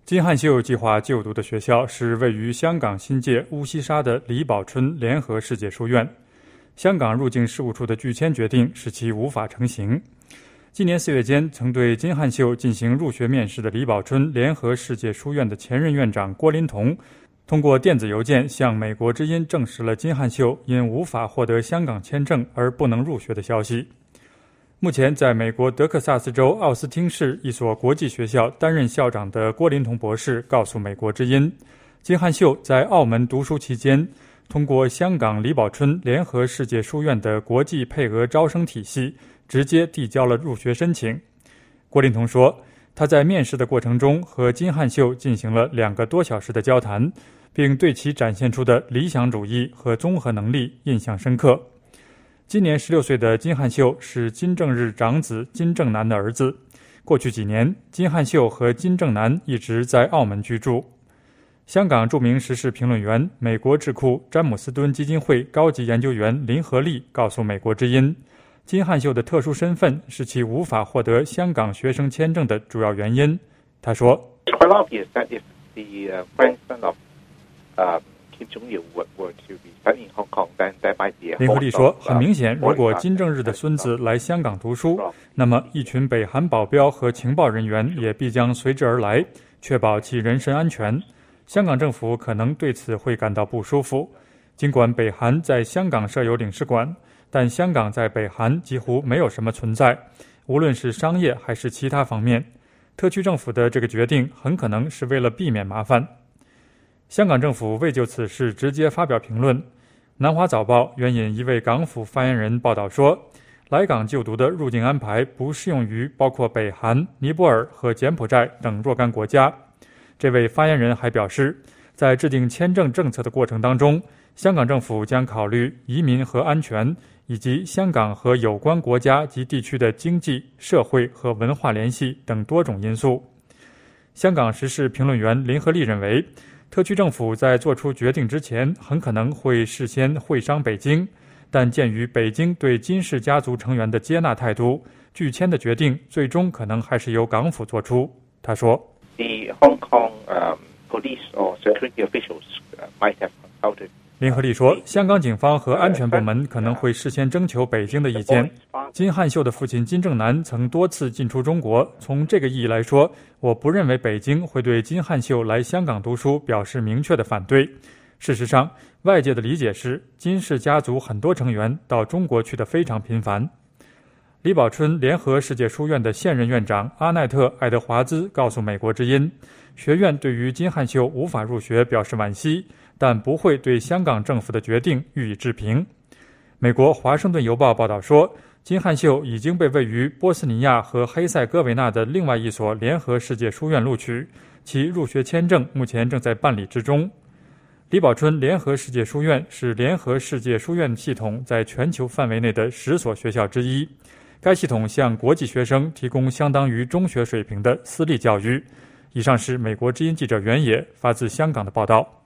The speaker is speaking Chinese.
金汉秀计划就读的学校是位于香港新界乌溪沙的李宝春联合世界书院。香港入境事务处的拒签决定使其无法成行。今年4月间，曾对金汉秀进行入学面试的李宝春联合世界书院的前任院长郭林同，通过电子邮件向美国之音证实了金汉秀因无法获得香港签证而不能入学的消息。目前，在美国德克萨斯州奥斯汀市一所国际学校担任校长的郭林同博士告诉美国之音，金汉秀在澳门读书期间，通过香港李宝春联合世界书院的国际配额招生体系，直接递交了入学申请。郭林同说，他在面试的过程中和金汉秀进行了2个多小时的交谈，并对其展现出的理想主义和综合能力印象深刻。今年16岁的金汉秀是金正日长子金正男的儿子。过去几年，金汉秀和金正男一直在澳门居住。香港著名时事评论员、美国智库詹姆斯敦基金会高级研究员林和利告诉美国之音，金汉秀的特殊身份是其无法获得香港学生签证的主要原因。他说，林和利说，很明显，如果金正日的孙子来香港读书，那么一群北韩保镖和情报人员也必将随之而来，确保其人身安全。香港政府可能对此会感到不舒服。尽管北韩在香港设有领事馆，但香港在北韩几乎没有什么存在，无论是商业还是其他方面。特区政府的这个决定很可能是为了避免麻烦。香港政府未就此事直接发表评论。南华早报援引一位港府发言人报道说，来港就读的入境安排不适用于包括北韩、尼泊尔和柬埔寨等若干国家。这位发言人还表示，在制定签证政策的过程当中，香港政府将考虑移民和安全，以及香港和有关国家及地区的经济、社会和文化联系等多种因素。香港时事评论员林和利认为，特区政府在做出决定之前很可能会事先会商北京，但鉴于北京对金氏家族成员的接纳态度，拒签的决定最终可能还是由港府做出。他说， The Hong Kong police or security officials might have consulted. 林和利说，香港警方和安全部门可能会事先征求北京的意见。金汉秀的父亲金正男曾多次进出中国，从这个意义来说，我不认为北京会对金汉秀来香港读书表示明确的反对。事实上，外界的理解是，金氏家族很多成员到中国去得非常频繁。李宝春联合世界书院的现任院长阿奈特·爱德华兹告诉美国之音，学院对于金汉秀无法入学表示惋惜，但不会对香港政府的决定予以置评。美国《华盛顿邮报》报道说，金汉秀已经被位于波斯尼亚和黑塞哥维那的另外一所联合世界书院录取，其入学签证目前正在办理之中。李宝春联合世界书院是联合世界书院系统在全球范围内的10所学校之一。该系统向国际学生提供相当于中学水平的私立教育。以上是美国之音记者袁野发自香港的报道。